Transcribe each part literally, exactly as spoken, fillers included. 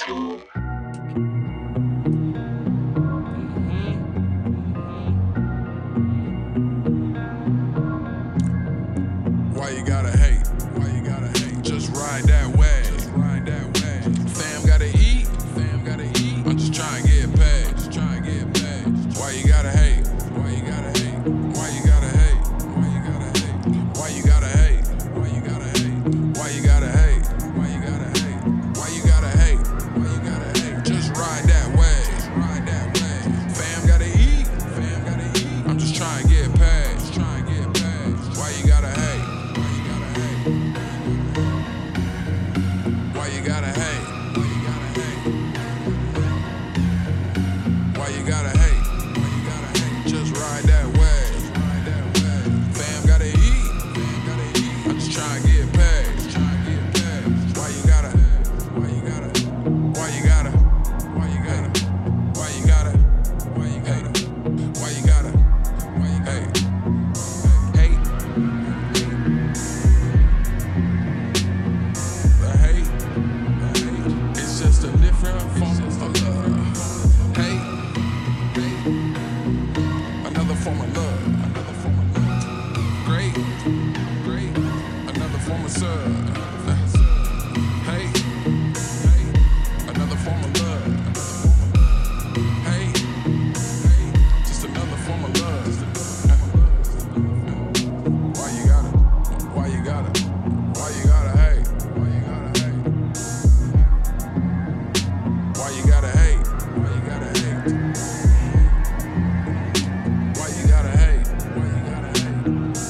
Why you gotta hate? Why you gotta hate? Just ride that way. Just ride that way. Fam gotta eat. Fam gotta eat. I'm just trying to get paid. Just trying to get paid. Why you gotta hate? Why you gotta hate? Why you gotta hate? Why you gotta hate? Why you gotta hate? Why you gotta hate? Why you gotta hate? Why you gotta hate? Why you gotta hate? Why you gotta hate? Just ride that way. Just ride that way. Fam gotta eat. Fam gotta eat. I'm just trying to get paid. Just trying to get paid. Why you gotta hate? Why you gotta hate? Why you gotta hate? Why you gotta hate? Why you gotta hate? Just ride that way. Fam gotta eat. Fam gotta eat. I'm just trying to get paid. Why you gotta? Why you gotta? Why you gotta? Why you gotta? Why you gotta? Why you gotta? Why you gotta? Why you hate? Hate. The hate. It's just a different form of love. Hate, another form of love. Another form of love. Great, great, another form of serve. Hate, another form of love. Hate, just another form of love. Why you gotta? Why you gotta? Why you gotta hate? Why you gotta hate? Why you gotta hate? Why you gotta hate? Why you gotta hate? Why you gotta hate?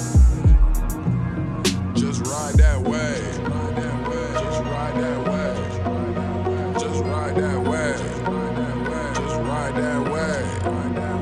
Just ride that way. Just ride that way. Just ride that way. Just ride that way.